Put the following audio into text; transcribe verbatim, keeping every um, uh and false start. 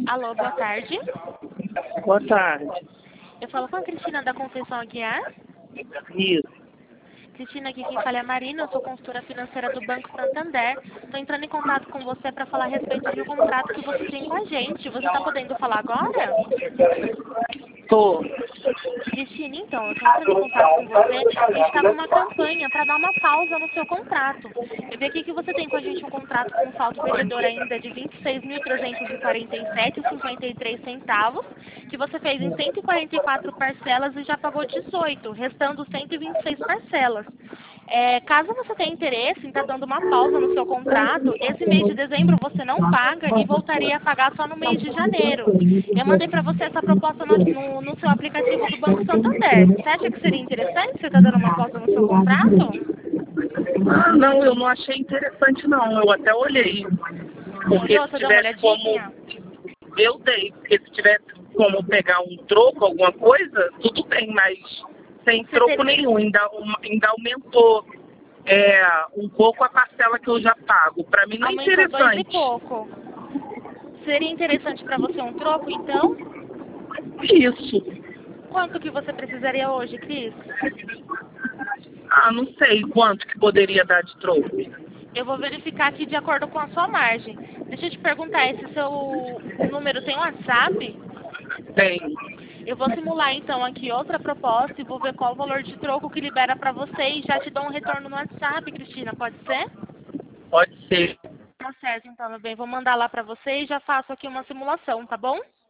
Alô, boa tarde. Boa tarde. Eu falo com a Cristina da Conceição Aguiar. Isso. Cristina, aqui quem fala é a Marina, eu sou consultora financeira do Banco Santander. Estou entrando em contato com você para falar a respeito de um contrato que você tem com a gente. Você está podendo falar agora? Tô. Cristina, então, eu estou entrando em contato com você. A gente está com uma campanha para dar uma pausa no seu contrato. Eu vi aqui que você tem com a gente um contrato com saldo devedor ainda de vinte e seis mil trezentos e quarenta e sete reais e cinquenta e três centavos, que você fez em cento e quarenta e quatro parcelas e já pagou dezoito, restando cento e vinte e seis parcelas. É, caso você tenha interesse em estar dando uma pausa no seu contrato, esse mês de dezembro você não paga e voltaria a pagar só no mês de janeiro. Eu mandei para você essa proposta no, no, no seu aplicativo do Banco Santander. Você acha que seria interessante você estar dando uma pausa no seu contrato? Ah, não, eu não achei interessante não. Eu até olhei. Porque Olhou? se Você deu uma tivesse como. olhadinha? Eu dei, porque se tivesse como pegar um troco, alguma coisa, tudo bem, mas sem Você troco teria... nenhum. Ainda, uma- ainda aumentou é, um pouco a parcela que eu já pago. Para mim não é Aumentou dois e interessante. pouco. Seria interessante para você um troco, então? Isso. Quanto que você precisaria hoje, Cris? Ah, não sei quanto que poderia dar de troco. Eu vou verificar aqui de acordo com a sua margem. Deixa eu te perguntar, esse seu número tem WhatsApp? Tem. Eu vou simular então aqui outra proposta e vou ver qual o valor de troco que libera para você e já te dou um retorno no WhatsApp, Cristina, pode ser? Pode ser. Tá certo, então, meu bem. Vou mandar lá para você e já faço aqui uma simulação, tá bom?